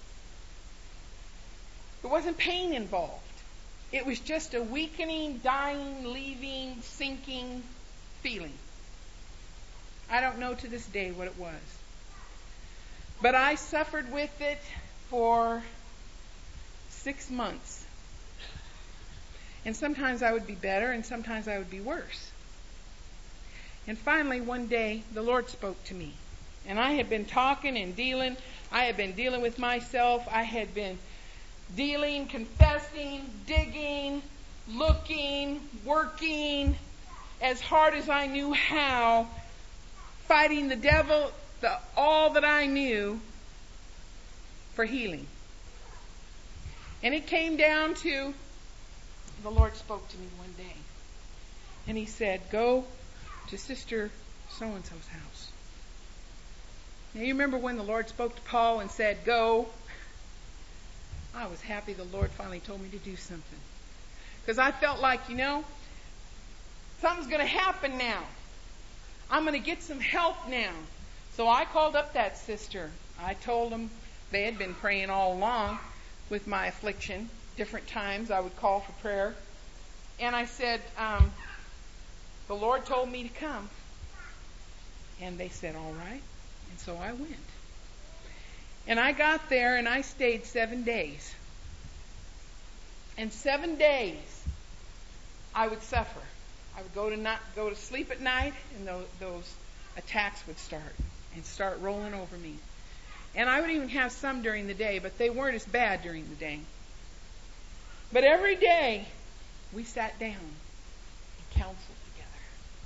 There wasn't pain involved. It was just a weakening, dying, leaving, sinking feeling. I don't know to this day what it was. But I suffered with it for six months. And sometimes I would be better and sometimes I would be worse. And finally one day the Lord spoke to me. And I had been talking and dealing. I had been dealing with myself. I had been dealing, confessing, digging, looking, working as hard as I knew how, fighting the devil, the, all that I knew for healing. And it came down to, the Lord spoke to me one day. And He said, go to Sister so-and-so's house. Now you remember when the Lord spoke to Paul and said, go? I was happy the Lord finally told me to do something. Because I felt like, you know, something's going to happen now. I'm going to get some help now. So I called up that sister. I told them they had been praying all along with my affliction. Different times I would call for prayer. And I said, um, the Lord told me to come. And they said, all right. And so I went. And I got there and I stayed seven days. And seven days I would suffer. I would go to not go to sleep at night and those, those attacks would start and start rolling over me. And I would even have some during the day, but they weren't as bad during the day. But every day, we sat down and counseled together.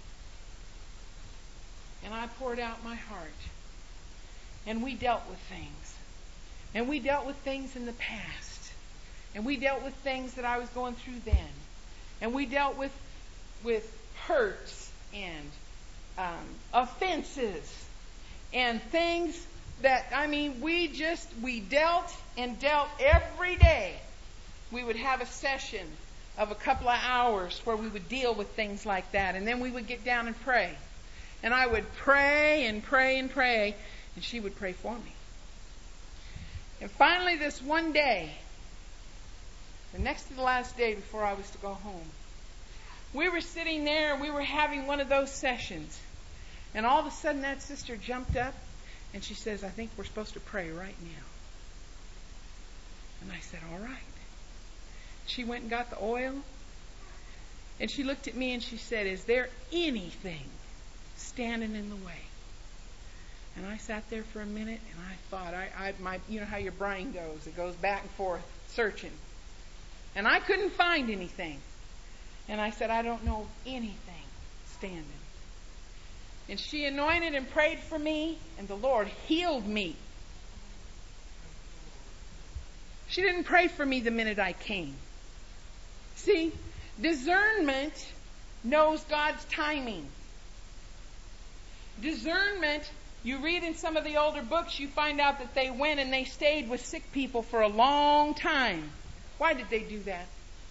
And I poured out my heart. And we dealt with things. And we dealt with things in the past. And we dealt with things that I was going through then. And we dealt with, with hurts and um, offenses and things that, I mean, we just, we dealt and dealt every day. We would have a session of a couple of hours where we would deal with things like that. And then we would get down and pray. And I would pray and pray and pray, and she would pray for me. And finally, this one day, the next to the last day before I was to go home, we were sitting there and we were having one of those sessions. And all of a sudden that sister jumped up and she says, I think we're supposed to pray right now. And I said, all right. She went and got the oil. And she looked at me and she said, is there anything standing in the way? And I sat there for a minute and I thought, I, I my, you know how your brain goes. It goes back and forth searching. And I couldn't find anything. And I said, I don't know anything standing. And she anointed and prayed for me, and the Lord healed me. She didn't pray for me the minute I came. See, discernment knows God's timing. Discernment, you read in some of the older books, you find out that they went and they stayed with sick people for a long time. Why did they do that?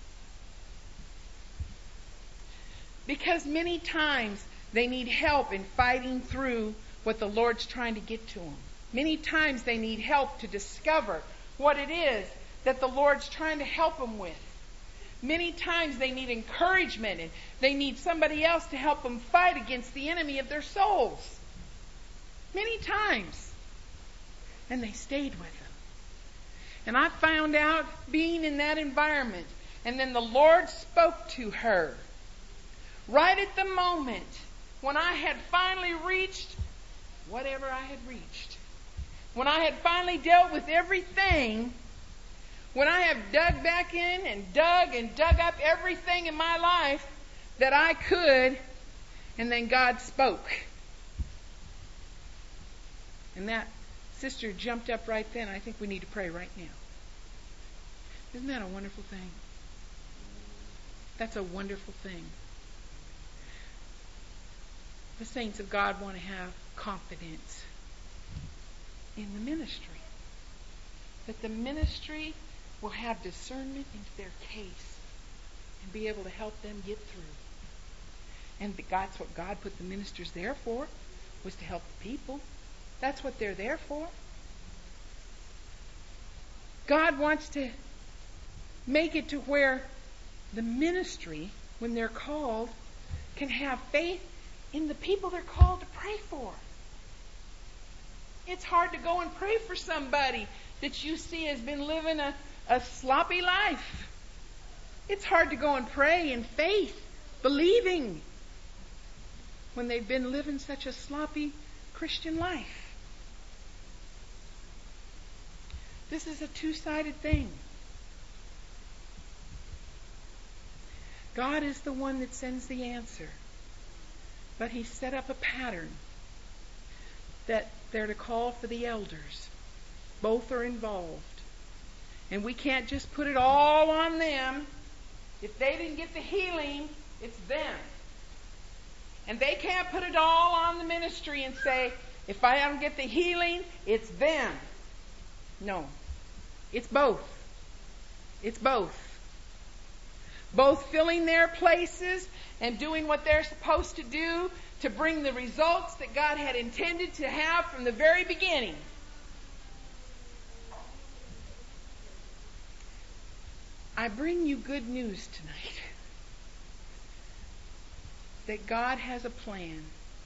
Because many times they need help in fighting through what the Lord's trying to get to them. Many times they need help to discover what it is that the Lord's trying to help them with. Many times they need encouragement and they need somebody else to help them fight against the enemy of their souls. Many times. And they stayed with them. And I found out being in that environment, and then the Lord spoke to her right at the moment when I had finally reached whatever I had reached. When I had finally dealt with everything, when I have dug back in and dug and dug up everything in my life that I could, and then God spoke. And that sister jumped up right then. I think we need to pray right now. Isn't that a wonderful thing? That's a wonderful thing. The saints of God want to have confidence in the ministry. That the ministry will have discernment into their case and be able to help them get through. And that's what God put the ministers there for, was to help the people. That's what they're there for. God wants to make it to where the ministry, when they're called, can have faith in the people they're called to pray for. It's hard to go and pray for somebody that you see has been living a, a sloppy life. It's hard to go and pray in faith, believing, when they've been living such a sloppy Christian life. This is a two-sided thing. God is the one that sends the answer. But He set up a pattern that they're to call for the elders. Both are involved. And we can't just put it all on them. If they didn't get the healing, it's them. And they can't put it all on the ministry and say, if I don't get the healing, it's them. No. It's both. It's both. Both filling their places and doing what they're supposed to do to bring the results that God had intended to have from the very beginning. I bring you good news tonight. That God has a plan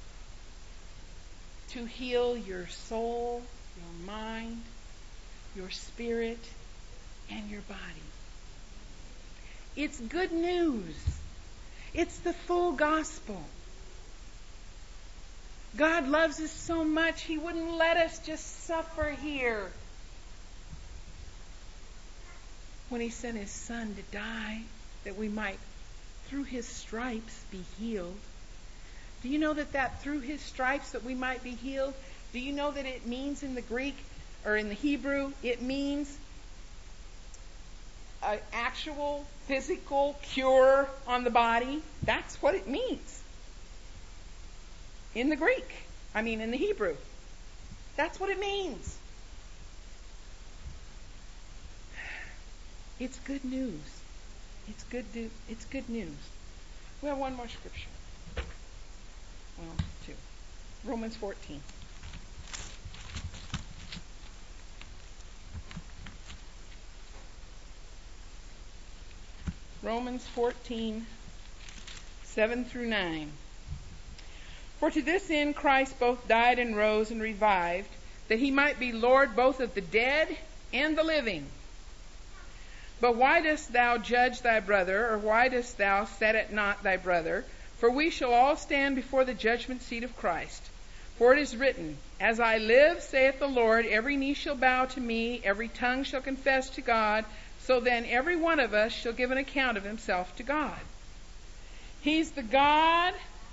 to heal your soul, your mind, your spirit, and your body. It's good news. It's the full gospel. God loves us so much, He wouldn't let us just suffer here. When He sent His Son to die, that we might, through His stripes, be healed. Do you know that that through His stripes that we might be healed? Do you know that it means in the Greek, or in the Hebrew, it means an actual physical cure on the body? That's what it means. in the Greek. I mean, in the Hebrew. That's what it means. It's good news. It's good. Do- it's good news. We have one more scripture. Well, two. Romans fourteen. Romans fourteen, seven through nine. For to this end Christ both died and rose and revived, that he might be Lord both of the dead and the living. But why dost thou judge thy brother, or why dost thou set at naught thy brother? For we shall all stand before the judgment seat of Christ. For it is written, As I live, saith the Lord, every knee shall bow to me, every tongue shall confess to God. So then every one of us shall give an account of himself to God. He's the God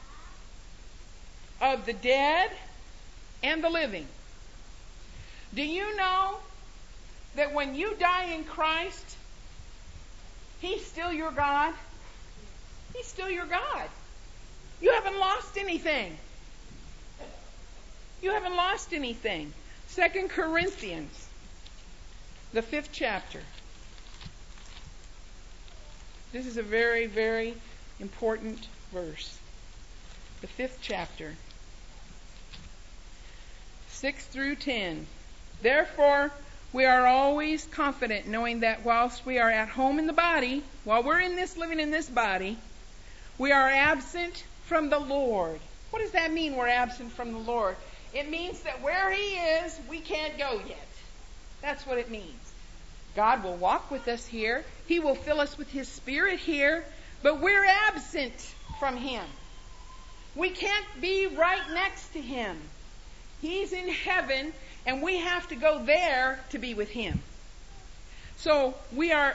of the dead and the living. Do you know that when you die in Christ, He's still your God? He's still your God. You haven't lost anything. You haven't lost anything. Second Corinthians, the fifth chapter. This is a very, very important verse. The fifth chapter. Six through ten. Therefore, we are always confident, knowing that whilst we are at home in the body, while we're in this, living in this body, we are absent from the Lord. What does that mean, we're absent from the Lord? It means that where He is, we can't go yet. That's what it means. God will walk with us here. He will fill us with His Spirit here, but we're absent from Him. We can't be right next to Him. He's in heaven, and we have to go there to be with Him. So we are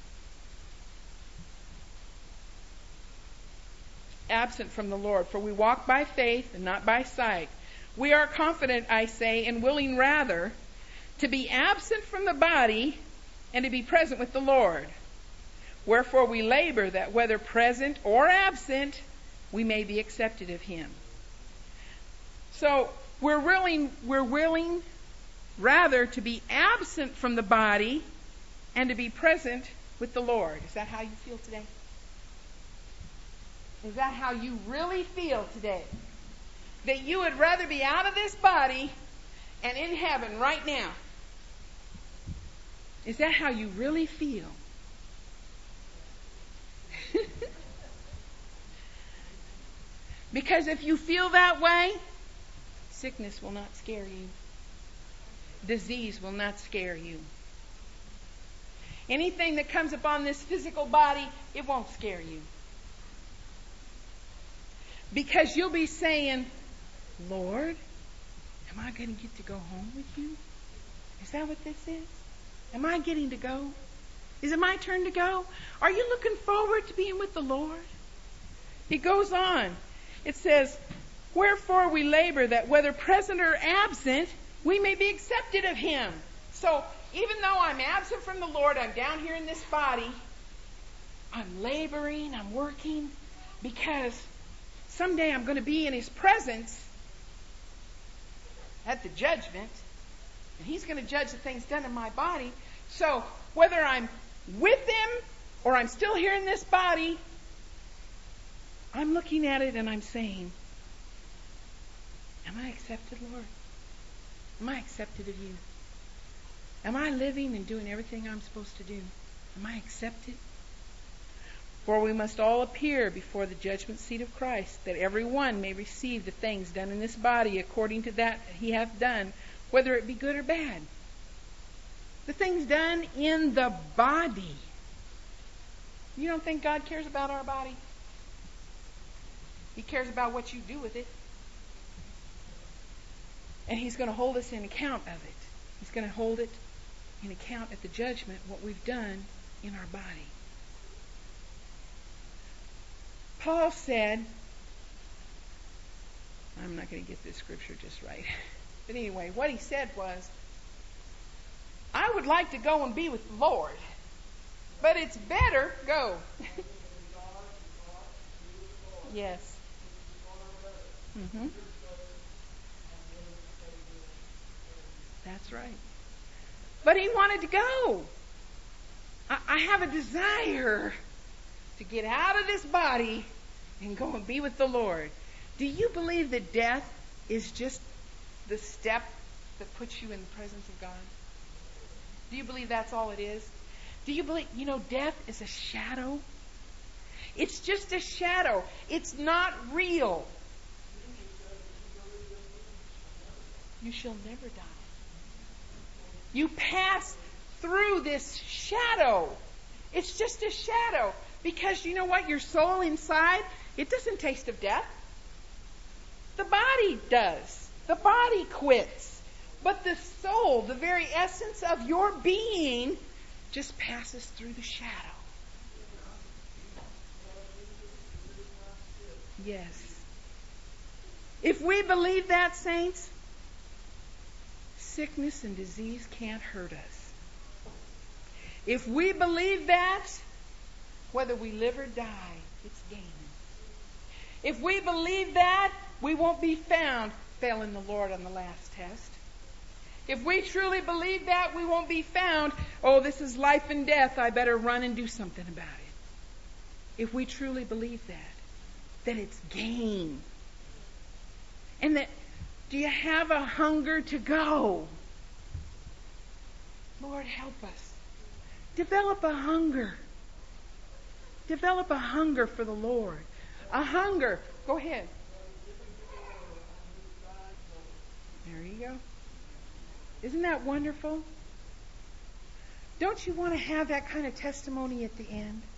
absent from the Lord, for we walk by faith and not by sight. We are confident, I say, and willing rather to be absent from the body and to be present with the Lord. Wherefore we labor that whether present or absent, we may be accepted of Him. So we're willing, we're willing rather to be absent from the body and to be present with the Lord. Is that how you feel today? Is that how you really feel today? That you would rather be out of this body and in heaven right now? Is that how you really feel? Because if you feel that way, sickness will not scare you. Disease will not scare you. Anything that comes upon this physical body, it won't scare you. Because you'll be saying, Lord, am I going to get to go home with you? Is that what this is? Am I getting to go? Is it my turn to go? Are you looking forward to being with the Lord? It goes on. It says, wherefore we labor that whether present or absent, we may be accepted of Him. So even though I'm absent from the Lord, I'm down here in this body, I'm laboring, I'm working, because someday I'm going to be in His presence at the judgment, and He's going to judge the things done in my body. So whether I'm with Him or I'm still here in this body, I'm looking at it and I'm saying, am I accepted, Lord? Am I accepted of You? Am I living and doing everything I'm supposed to do? Am I accepted? For we must all appear before the judgment seat of Christ, that every one may receive the things done in this body according to that he hath done, whether it be good or bad. The things done in the body. You don't think God cares about our body? He cares about what you do with it. And He's going to hold us in account of it. He's going to hold it in account at the judgment, what we've done in our body. Paul said, I'm not going to get this scripture just right. But anyway, what he said was, I would like to go and be with the Lord, but it's better go. Yes. Mm-hmm. That's right. But he wanted to go. I, I have a desire to get out of this body and go and be with the Lord. Do you believe that death is just the step that puts you in the presence of God? Do you believe that's all it is? Do you believe, you know, death is a shadow? It's just a shadow. It's not real. You shall never die. You pass through this shadow. It's just a shadow. Because you know what? Your soul inside, it doesn't taste of death. The body does. The body quits. But the soul, the very essence of your being, just passes through the shadow. Yes. If we believe that, saints, sickness and disease can't hurt us. If we believe that, whether we live or die, it's gaining. If we believe that, we won't be found failing the Lord on the last test. If we truly believe that, we won't be found, oh, this is life and death, I better run and do something about it. If we truly believe that, that it's gain. And that, do you have a hunger to go? Lord, help us. Develop a hunger. Develop a hunger for the Lord. A hunger. Go ahead. There you go. Isn't that wonderful? Don't you want to have that kind of testimony at the end?